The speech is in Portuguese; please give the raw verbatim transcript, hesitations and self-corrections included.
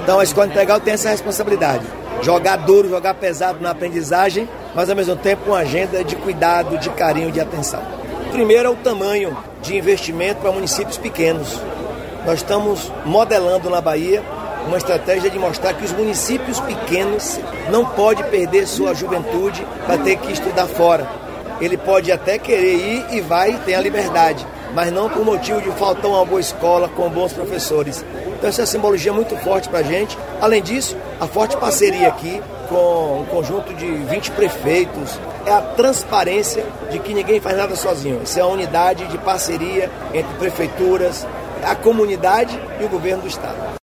Então a escola integral tem essa responsabilidade. Jogar duro, jogar pesado na aprendizagem, mas ao mesmo tempo uma agenda de cuidado, de carinho, de atenção. Primeiro é o tamanho de investimento para municípios pequenos. Nós estamos modelando na Bahia uma estratégia de mostrar que os municípios pequenos não podem perder sua juventude para ter que estudar fora. Ele pode até querer ir e vai, tem a liberdade, mas não por motivo de faltar uma boa escola com bons professores. Então essa é uma simbologia muito forte para a gente. Além disso, a forte parceria aqui com um conjunto de vinte prefeitos, é a transparência de que ninguém faz nada sozinho. Isso é uma unidade de parceria entre prefeituras, a comunidade e o governo do estado.